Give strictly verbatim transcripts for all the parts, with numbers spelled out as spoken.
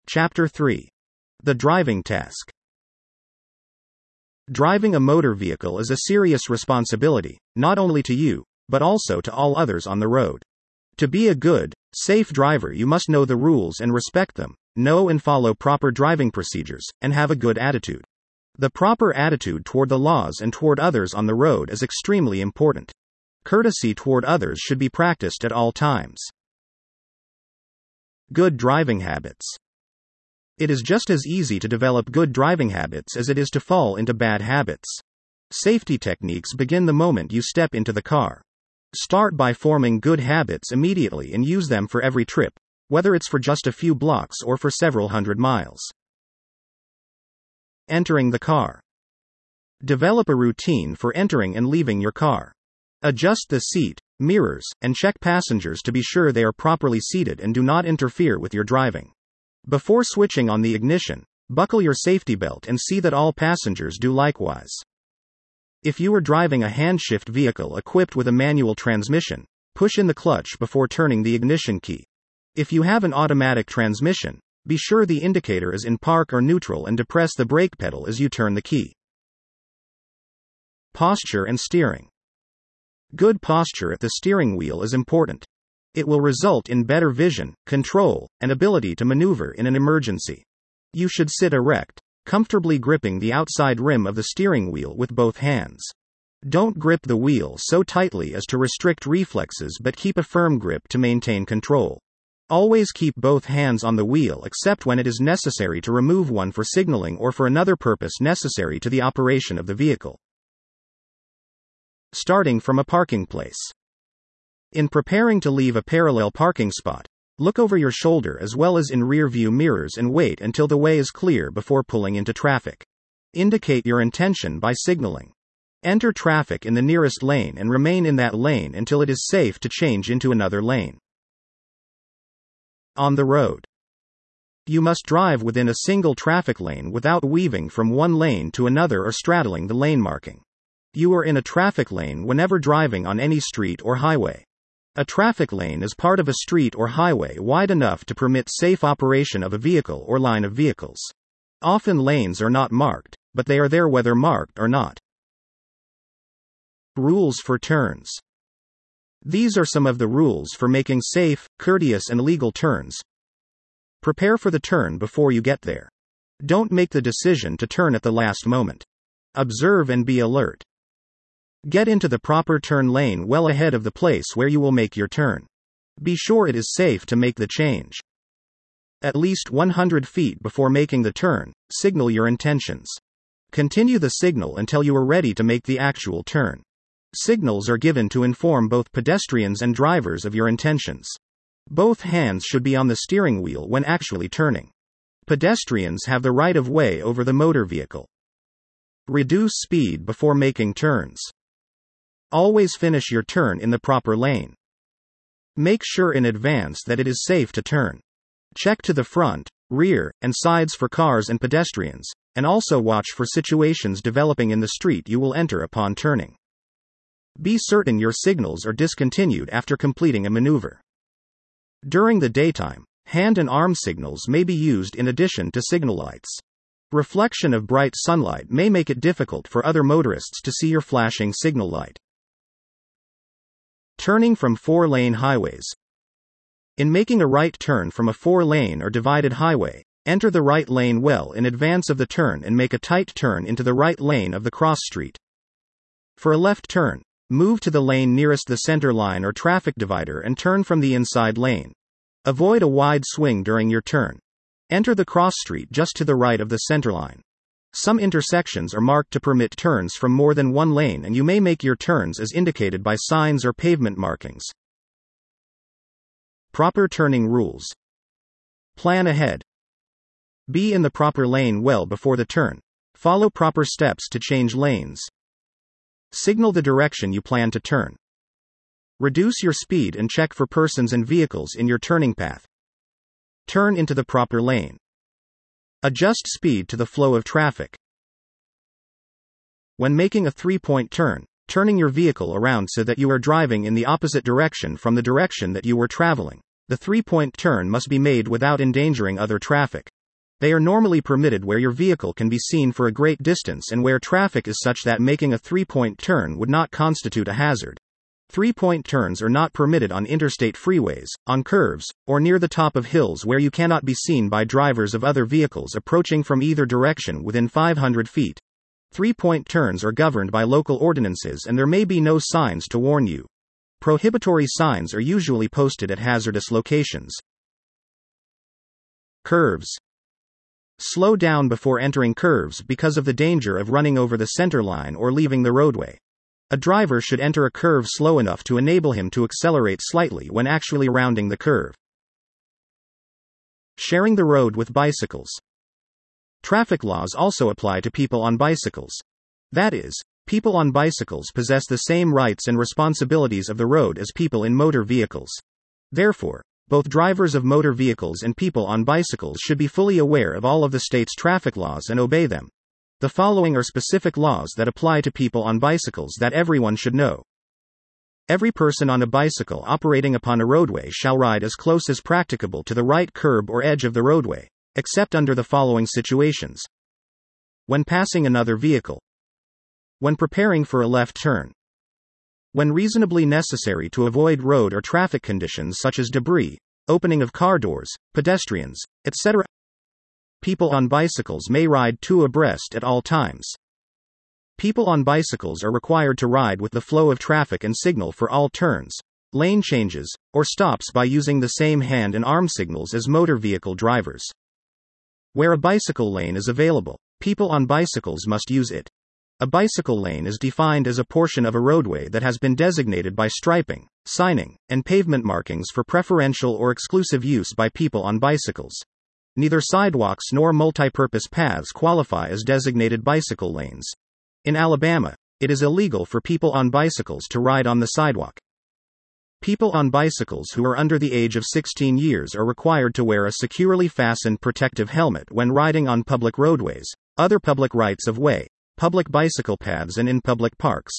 Chapter three. The Driving Task. Driving a motor vehicle is a serious responsibility, not only to you, but also to all others on the road. To be a good, safe driver, you must know the rules and respect them, know and follow proper driving procedures, and have a good attitude. The proper attitude toward the laws and toward others on the road is extremely important. Courtesy toward others should be practiced at all times. Good driving habits. It is just as easy to develop good driving habits as it is to fall into bad habits. Safety techniques begin the moment you step into the car. Start by forming good habits immediately and use them for every trip, whether it's for just a few blocks or for several hundred miles. Entering the car. Develop a routine for entering and leaving your car. Adjust the seat, mirrors, and check passengers to be sure they are properly seated and do not interfere with your driving. Before switching on the ignition, buckle your safety belt and see that all passengers do likewise. If you are driving a hand-shift vehicle equipped with a manual transmission, push in the clutch before turning the ignition key. If you have an automatic transmission, be sure the indicator is in park or neutral and depress the brake pedal as you turn the key. Posture and steering. Good posture at the steering wheel is important. It will result in better vision, control, and ability to maneuver in an emergency. You should sit erect, comfortably gripping the outside rim of the steering wheel with both hands. Don't grip the wheel so tightly as to restrict reflexes, but keep a firm grip to maintain control. Always keep both hands on the wheel except when it is necessary to remove one for signaling or for another purpose necessary to the operation of the vehicle. Starting from a parking place. In preparing to leave a parallel parking spot, look over your shoulder as well as in rear-view mirrors and wait until the way is clear before pulling into traffic. Indicate your intention by signaling. Enter traffic in the nearest lane and remain in that lane until it is safe to change into another lane. On the road. You must drive within a single traffic lane without weaving from one lane to another or straddling the lane marking. You are in a traffic lane whenever driving on any street or highway. A traffic lane is part of a street or highway wide enough to permit safe operation of a vehicle or line of vehicles. Often lanes are not marked, but they are there whether marked or not. Rules for turns. These are some of the rules for making safe, courteous, and legal turns. Prepare for the turn before you get there. Don't make the decision to turn at the last moment. Observe and be alert. Get into the proper turn lane well ahead of the place where you will make your turn. Be sure it is safe to make the change. At least one hundred feet before making the turn, signal your intentions. Continue the signal until you are ready to make the actual turn. Signals are given to inform both pedestrians and drivers of your intentions. Both hands should be on the steering wheel when actually turning. Pedestrians have the right of way over the motor vehicle. Reduce speed before making turns. Always finish your turn in the proper lane. Make sure in advance that it is safe to turn. Check to the front, rear, and sides for cars and pedestrians, and also watch for situations developing in the street you will enter upon turning. Be certain your signals are discontinued after completing a maneuver. During the daytime, hand and arm signals may be used in addition to signal lights. Reflection of bright sunlight may make it difficult for other motorists to see your flashing signal light. Turning from four-lane highways. In making a right turn from a four-lane or divided highway, enter the right lane well in advance of the turn and make a tight turn into the right lane of the cross street. For a left turn, move to the lane nearest the center line or traffic divider and turn from the inside lane. Avoid a wide swing during your turn. Enter the cross street just to the right of the center line. Some intersections are marked to permit turns from more than one lane, and you may make your turns as indicated by signs or pavement markings. Proper turning rules. Plan ahead. Be in the proper lane well before the turn. Follow proper steps to change lanes. Signal the direction you plan to turn. Reduce your speed and check for persons and vehicles in your turning path. Turn into the proper lane. Adjust speed to the flow of traffic. When making a three-point turn, turning your vehicle around so that you are driving in the opposite direction from the direction that you were traveling. The three-point turn must be made without endangering other traffic. They are normally permitted where your vehicle can be seen for a great distance and where traffic is such that making a three-point turn would not constitute a hazard. Three-point turns are not permitted on interstate freeways, on curves, or near the top of hills where you cannot be seen by drivers of other vehicles approaching from either direction within five hundred feet. Three-point turns are governed by local ordinances and there may be no signs to warn you. Prohibitory signs are usually posted at hazardous locations. Curves. Slow down before entering curves because of the danger of running over the center line or leaving the roadway. A driver should enter a curve slow enough to enable him to accelerate slightly when actually rounding the curve. Sharing the road with bicycles. Traffic laws also apply to people on bicycles. That is, people on bicycles possess the same rights and responsibilities of the road as people in motor vehicles. Therefore, both drivers of motor vehicles and people on bicycles should be fully aware of all of the state's traffic laws and obey them. The following are specific laws that apply to people on bicycles that everyone should know. Every person on a bicycle operating upon a roadway shall ride as close as practicable to the right curb or edge of the roadway, except under the following situations. When passing another vehicle. When preparing for a left turn. When reasonably necessary to avoid road or traffic conditions such as debris, opening of car doors, pedestrians, et cetera. People on bicycles may ride two abreast at all times. People on bicycles are required to ride with the flow of traffic and signal for all turns, lane changes, or stops by using the same hand and arm signals as motor vehicle drivers. Where a bicycle lane is available, people on bicycles must use it. A bicycle lane is defined as a portion of a roadway that has been designated by striping, signing, and pavement markings for preferential or exclusive use by people on bicycles. Neither sidewalks nor multipurpose paths qualify as designated bicycle lanes. In Alabama, it is illegal for people on bicycles to ride on the sidewalk. People on bicycles who are under the age of sixteen years are required to wear a securely fastened protective helmet when riding on public roadways, other public rights of way, public bicycle paths, and in public parks.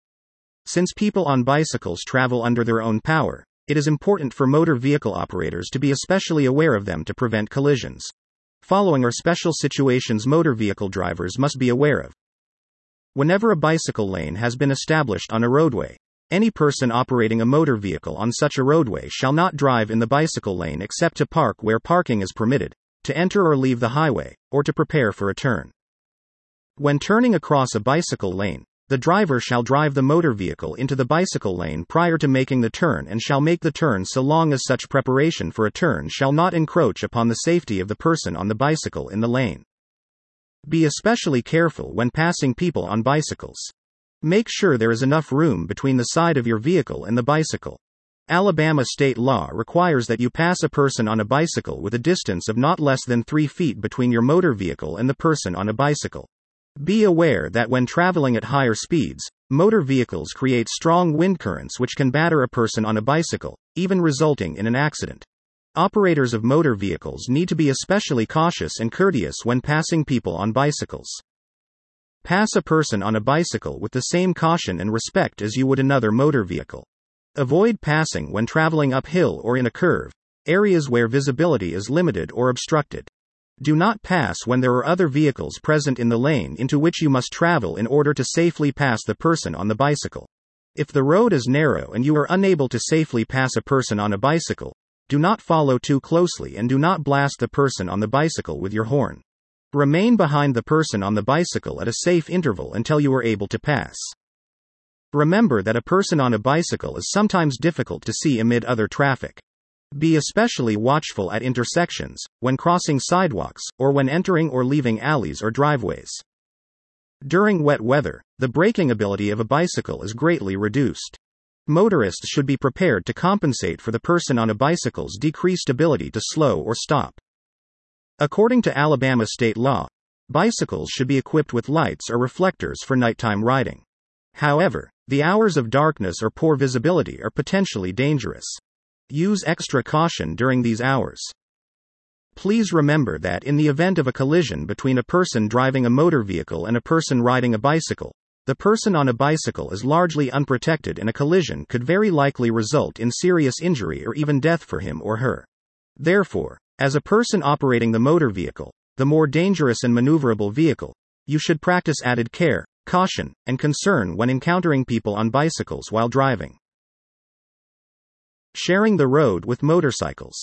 Since people on bicycles travel under their own power, it is important for motor vehicle operators to be especially aware of them to prevent collisions. Following are special situations motor vehicle drivers must be aware of. Whenever a bicycle lane has been established on a roadway, any person operating a motor vehicle on such a roadway shall not drive in the bicycle lane except to park where parking is permitted, to enter or leave the highway, or to prepare for a turn. When turning across a bicycle lane, the driver shall drive the motor vehicle into the bicycle lane prior to making the turn and shall make the turn so long as such preparation for a turn shall not encroach upon the safety of the person on the bicycle in the lane. Be especially careful when passing people on bicycles. Make sure there is enough room between the side of your vehicle and the bicycle. Alabama state law requires that you pass a person on a bicycle with a distance of not less than three feet between your motor vehicle and the person on a bicycle. Be aware that when traveling at higher speeds, motor vehicles create strong wind currents which can batter a person on a bicycle, even resulting in an accident. Operators of motor vehicles need to be especially cautious and courteous when passing people on bicycles. Pass a person on a bicycle with the same caution and respect as you would another motor vehicle. Avoid passing when traveling uphill or in a curve, areas where visibility is limited or obstructed. Do not pass when there are other vehicles present in the lane into which you must travel in order to safely pass the person on the bicycle. If the road is narrow and you are unable to safely pass a person on a bicycle, do not follow too closely and do not blast the person on the bicycle with your horn. Remain behind the person on the bicycle at a safe interval until you are able to pass. Remember that a person on a bicycle is sometimes difficult to see amid other traffic. Be especially watchful at intersections, when crossing sidewalks, or when entering or leaving alleys or driveways. During wet weather, the braking ability of a bicycle is greatly reduced. Motorists should be prepared to compensate for the person on a bicycle's decreased ability to slow or stop. According to Alabama state law, bicycles should be equipped with lights or reflectors for nighttime riding. However, the hours of darkness or poor visibility are potentially dangerous. Use extra caution during these hours. Please remember that in the event of a collision between a person driving a motor vehicle and a person riding a bicycle, the person on a bicycle is largely unprotected and a collision could very likely result in serious injury or even death for him or her. Therefore, as a person operating the motor vehicle, the the more dangerous and maneuverable vehicle, you should practice added care, caution, and concern when encountering people on bicycles while driving. Sharing the road with motorcycles.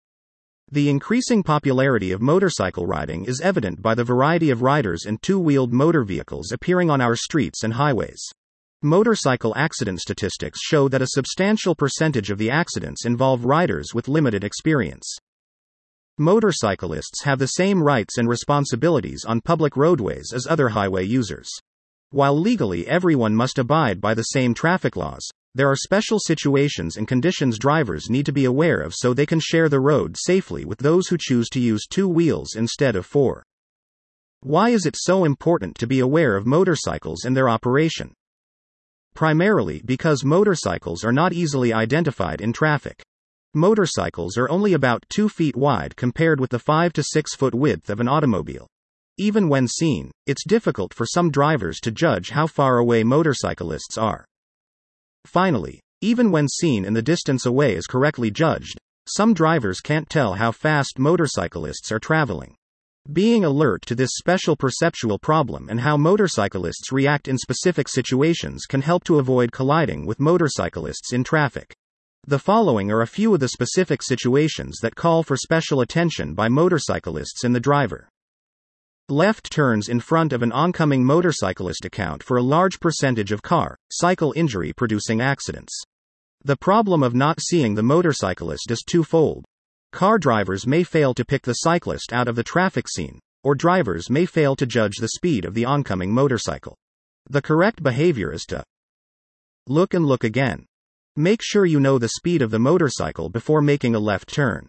The increasing popularity of motorcycle riding is evident by the variety of riders and two-wheeled motor vehicles appearing on our streets and highways. Motorcycle accident statistics show that a substantial percentage of the accidents involve riders with limited experience. Motorcyclists have the same rights and responsibilities on public roadways as other highway users. While legally everyone must abide by the same traffic laws, there are special situations and conditions drivers need to be aware of so they can share the road safely with those who choose to use two wheels instead of four. Why is it so important to be aware of motorcycles and their operation? Primarily because motorcycles are not easily identified in traffic. Motorcycles are only about two feet wide compared with the five to six foot width of an automobile. Even when seen, it's difficult for some drivers to judge how far away motorcyclists are. Finally, even when seen and the distance away is correctly judged, some drivers can't tell how fast motorcyclists are traveling. Being alert to this special perceptual problem and how motorcyclists react in specific situations can help to avoid colliding with motorcyclists in traffic. The following are a few of the specific situations that call for special attention by motorcyclists and the driver. Left turns in front of an oncoming motorcyclist account for a large percentage of car, cycle injury producing accidents. The problem of not seeing the motorcyclist is twofold. Car drivers may fail to pick the cyclist out of the traffic scene, or drivers may fail to judge the speed of the oncoming motorcycle. The correct behavior is to look and look again. Make sure you know the speed of the motorcycle before making a left turn.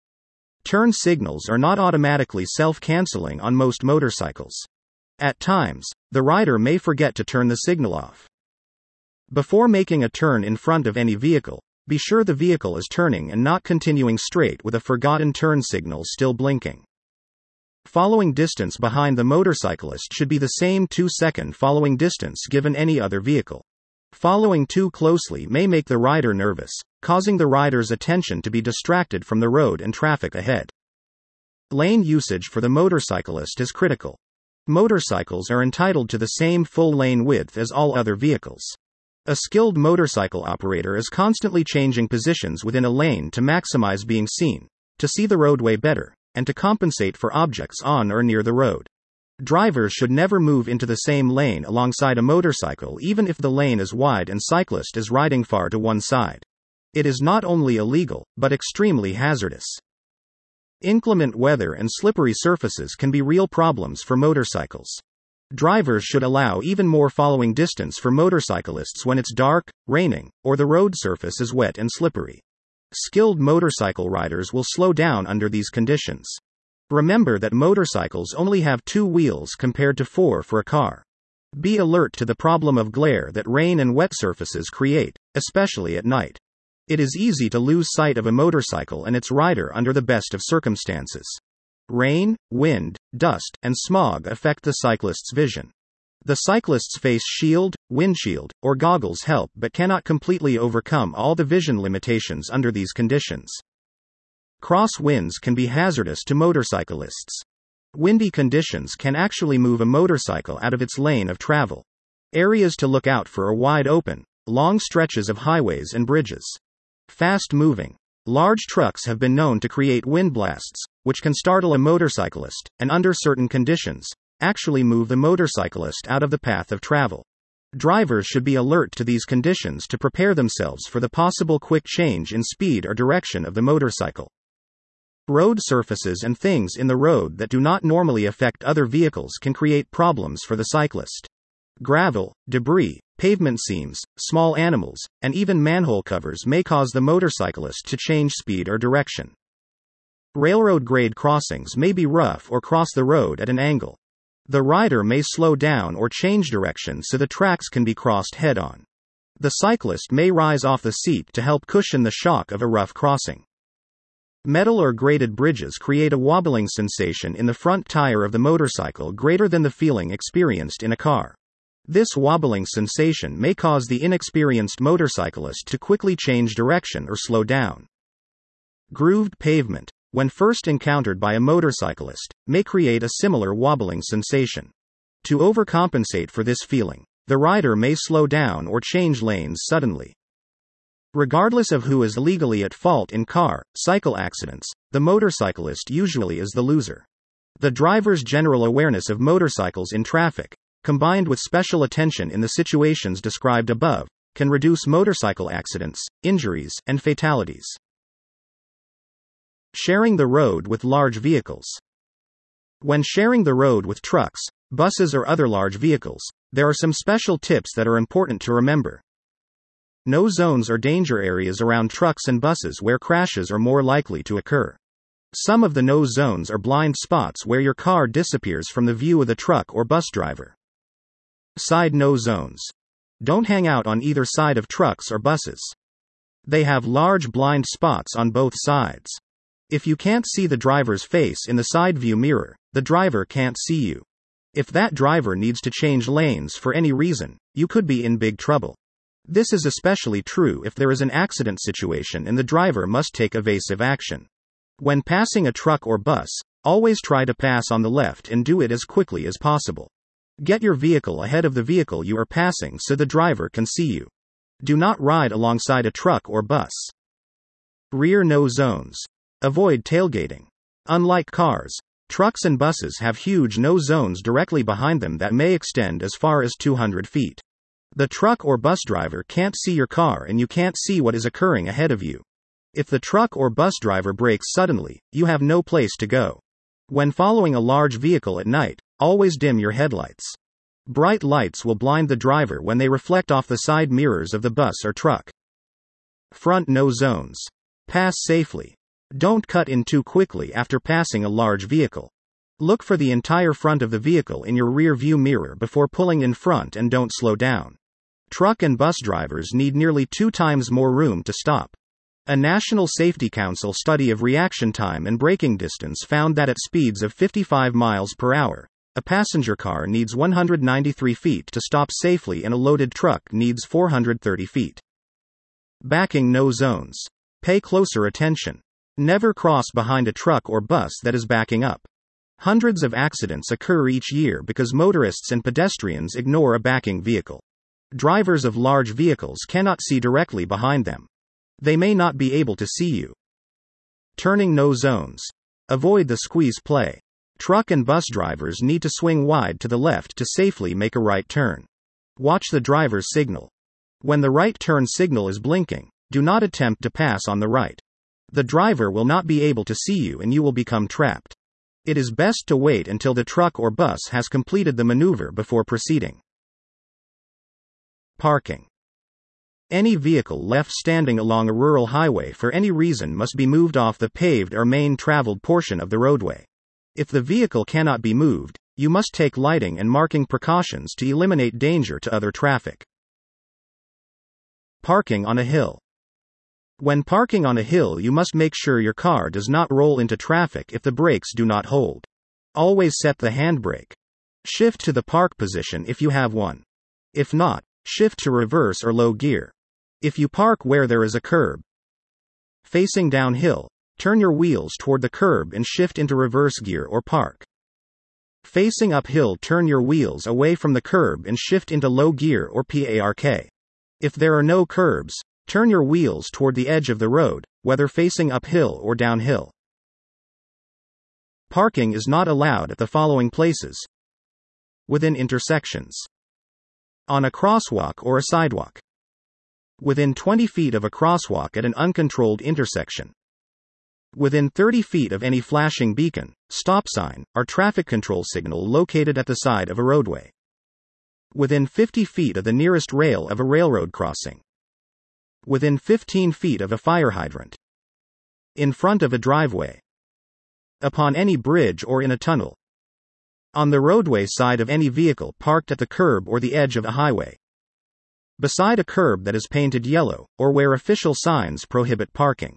Turn signals are not automatically self-canceling on most motorcycles. At times, the rider may forget to turn the signal off. Before making a turn in front of any vehicle, be sure the vehicle is turning and not continuing straight with a forgotten turn signal still blinking. Following distance behind the motorcyclist should be the same two second following distance given any other vehicle. Following too closely may make the rider nervous, causing the rider's attention to be distracted from the road and traffic ahead. Lane usage for the motorcyclist is critical. Motorcycles are entitled to the same full lane width as all other vehicles. A skilled motorcycle operator is constantly changing positions within a lane to maximize being seen, to see the roadway better, and to compensate for objects on or near the road. Drivers should never move into the same lane alongside a motorcycle even if the lane is wide and cyclist is riding far to one side. It is not only illegal, but extremely hazardous. Inclement weather and slippery surfaces can be real problems for motorcycles. Drivers should allow even more following distance for motorcyclists when it's dark, raining, or the road surface is wet and slippery. Skilled motorcycle riders will slow down under these conditions. Remember that motorcycles only have two wheels compared to four for a car. Be alert to the problem of glare that rain and wet surfaces create, especially at night. It is easy to lose sight of a motorcycle and its rider under the best of circumstances. Rain, wind, dust, and smog affect the cyclist's vision. The cyclist's face shield, windshield, or goggles help but cannot completely overcome all the vision limitations under these conditions. Cross winds can be hazardous to motorcyclists. Windy conditions can actually move a motorcycle out of its lane of travel. Areas to look out for are wide open, long stretches of highways and bridges. Fast moving, large trucks have been known to create wind blasts, which can startle a motorcyclist, and under certain conditions, actually move the motorcyclist out of the path of travel. Drivers should be alert to these conditions to prepare themselves for the possible quick change in speed or direction of the motorcycle. Road surfaces and things in the road that do not normally affect other vehicles can create problems for the cyclist. Gravel, debris, pavement seams, small animals, and even manhole covers may cause the motorcyclist to change speed or direction. Railroad grade crossings may be rough or cross the road at an angle. The rider may slow down or change direction so the tracks can be crossed head-on. The cyclist may rise off the seat to help cushion the shock of a rough crossing. Metal or grated bridges create a wobbling sensation in the front tire of the motorcycle greater than the feeling experienced in a car. This wobbling sensation may cause the inexperienced motorcyclist to quickly change direction or slow down. Grooved pavement. When first encountered by a motorcyclist, may create a similar wobbling sensation. To overcompensate for this feeling, the rider may slow down or change lanes suddenly. Regardless of who is legally at fault in car, cycle accidents, the motorcyclist usually is the loser. The driver's general awareness of motorcycles in traffic, combined with special attention in the situations described above, can reduce motorcycle accidents, injuries, and fatalities. Sharing the road with large vehicles. When sharing the road with trucks, buses, or other large vehicles, there are some special tips that are important to remember. No zones or danger areas around trucks and buses where crashes are more likely to occur. Some of the no zones are blind spots where your car disappears from the view of the truck or bus driver. Side no zones. Don't hang out on either side of trucks or buses. They have large blind spots on both sides. If you can't see the driver's face in the side view mirror, the driver can't see you. If that driver needs to change lanes for any reason, you could be in big trouble. This is especially true if there is an accident situation and the driver must take evasive action. When passing a truck or bus, always try to pass on the left and do it as quickly as possible. Get your vehicle ahead of the vehicle you are passing so the driver can see you. Do not ride alongside a truck or bus. Rear no zones. Avoid tailgating. Unlike cars, trucks and buses have huge no zones directly behind them that may extend as far as two hundred feet. The truck or bus driver can't see your car and you can't see what is occurring ahead of you. If the truck or bus driver brakes suddenly, you have no place to go. When following a large vehicle at night, always dim your headlights. Bright lights will blind the driver when they reflect off the side mirrors of the bus or truck. Front no zones. Pass safely. Don't cut in too quickly after passing a large vehicle. Look for the entire front of the vehicle in your rear view mirror before pulling in front and don't slow down. Truck and bus drivers need nearly two times more room to stop. A National Safety Council study of reaction time and braking distance found that at speeds of fifty-five miles per hour, a passenger car needs one hundred ninety-three feet to stop safely and a loaded truck needs four hundred thirty feet. Backing no zones. Pay closer attention. Never cross behind a truck or bus that is backing up. Hundreds of accidents occur each year because motorists and pedestrians ignore a backing vehicle. Drivers of large vehicles cannot see directly behind them. They may not be able to see you. Turning no zones. Avoid the squeeze play. Truck and bus drivers need to swing wide to the left to safely make a right turn. Watch the driver's signal. When the right turn signal is blinking, do not attempt to pass on the right. The driver will not be able to see you and you will become trapped. It is best to wait until the truck or bus has completed the maneuver before proceeding. Parking. Any vehicle left standing along a rural highway for any reason must be moved off the paved or main traveled portion of the roadway. If the vehicle cannot be moved, you must take lighting and marking precautions to eliminate danger to other traffic. Parking on a hill. When parking on a hill, you must make sure your car does not roll into traffic if the brakes do not hold. Always set the handbrake. Shift to the park position if you have one. If not, shift to reverse or low gear. If you park where there is a curb, facing downhill, turn your wheels toward the curb and shift into reverse gear or park. Facing uphill, turn your wheels away from the curb and shift into low gear or park. If there are no curbs, turn your wheels toward the edge of the road, whether facing uphill or downhill. Parking is not allowed at the following places: within intersections, on a crosswalk or a sidewalk, within twenty feet of a crosswalk at an uncontrolled intersection, within thirty feet of any flashing beacon, stop sign, or traffic control signal located at the side of a roadway, within fifty feet of the nearest rail of a railroad crossing, within fifteen feet of a fire hydrant, in front of a driveway, upon any bridge or in a tunnel, on the roadway side of any vehicle parked at the curb or the edge of a highway, beside a curb that is painted yellow, or where official signs prohibit parking.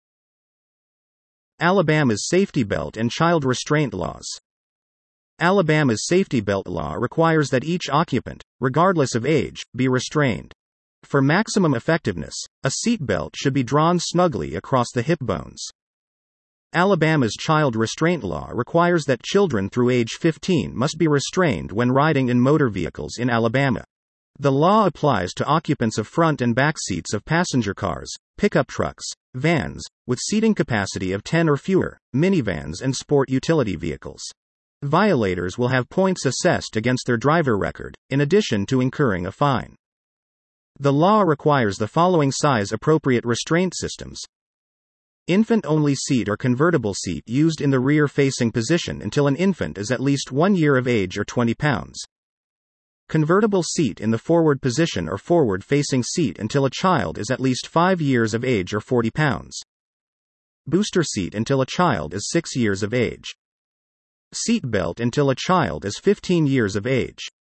Alabama's safety belt and child restraint laws. Alabama's safety belt law requires that each occupant, regardless of age, be restrained. For maximum effectiveness, a seat belt should be drawn snugly across the hip bones. Alabama's child restraint law requires that children through age fifteen must be restrained when riding in motor vehicles in Alabama. The law applies to occupants of front and back seats of passenger cars, pickup trucks, vans, with seating capacity of ten or fewer, minivans, and sport utility vehicles. Violators will have points assessed against their driver record, in addition to incurring a fine. The law requires the following size-appropriate restraint systems: infant-only seat or convertible seat used in the rear-facing position until an infant is at least one year of age or twenty pounds. Convertible seat in the forward position or forward-facing seat until a child is at least five years of age or forty pounds. Booster seat until a child is six years of age. Seat belt until a child is fifteen years of age.